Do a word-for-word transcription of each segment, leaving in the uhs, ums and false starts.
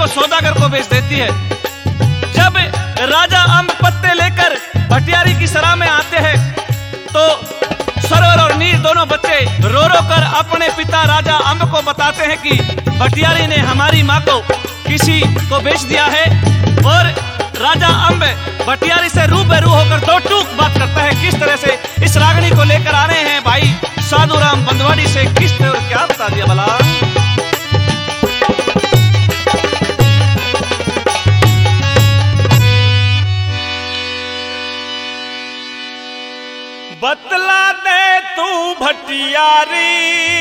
को सौदागर को बेच देती है। जब राजा अम्ब पत्ते लेकर भटियारी की सराह में आते हैं तो सरवर और नीर दोनों बच्चे रो रो कर अपने पिता राजा अम्ब को बताते हैं कि भटियारी ने हमारी माँ को किसी को बेच दिया है। और राजा अम्ब भटियारी से रूबरू होकर दो टूक बात करता है। किस तरह से इस रागनी को लेकर आ रहे हैं भाई साधुराम बंदवाड़ी से, किस तरह क्या बता दिया भला। बतला दे तू भटियारी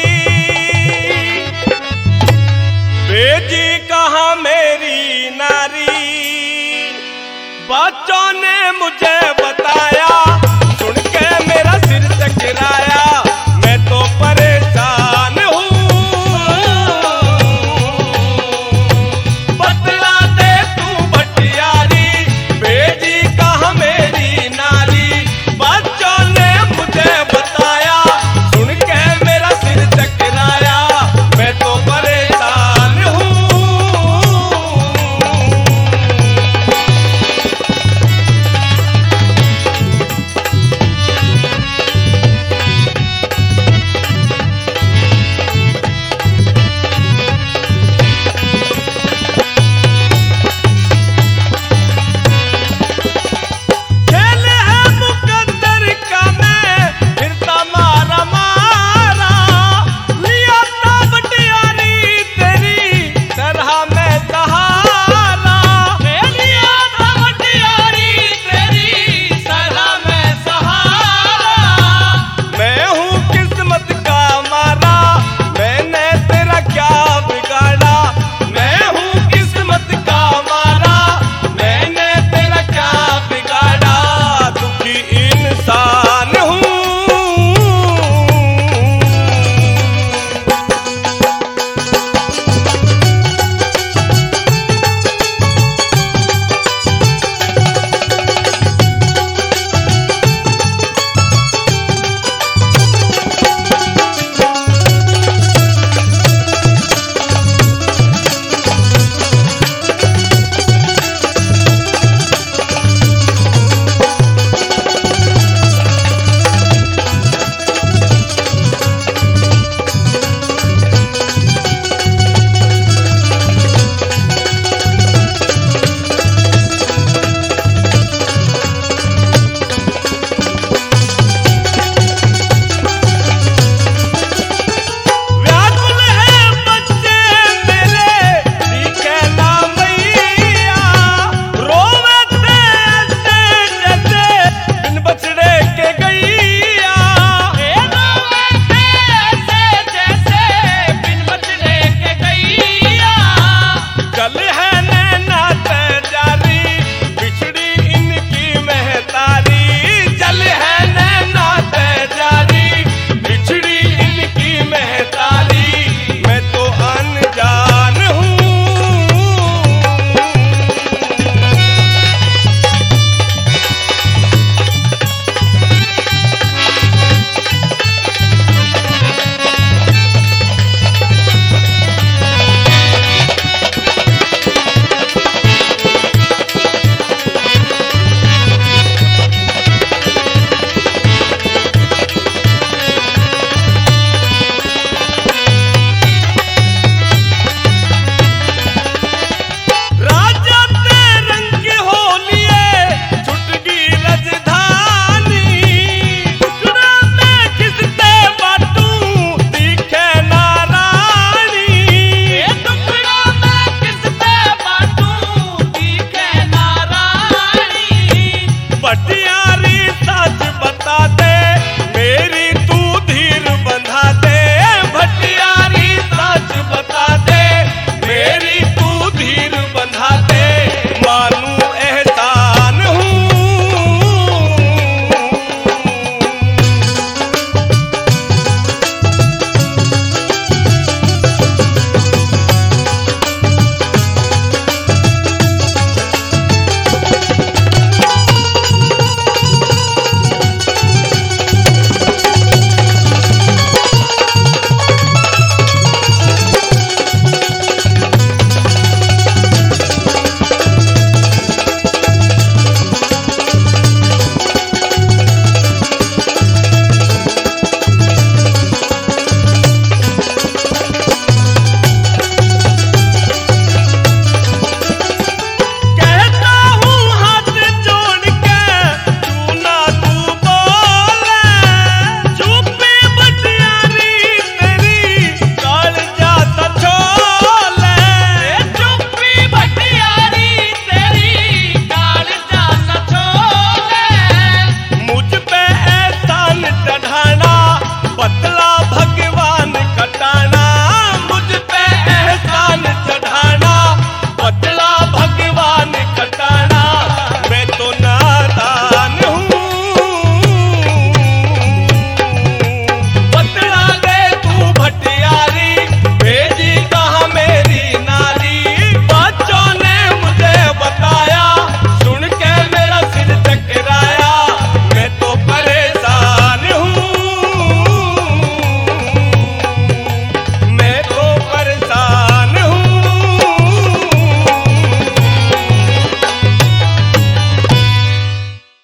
बेजी कहाँ मेरी नारी, बच्चों ने मुझे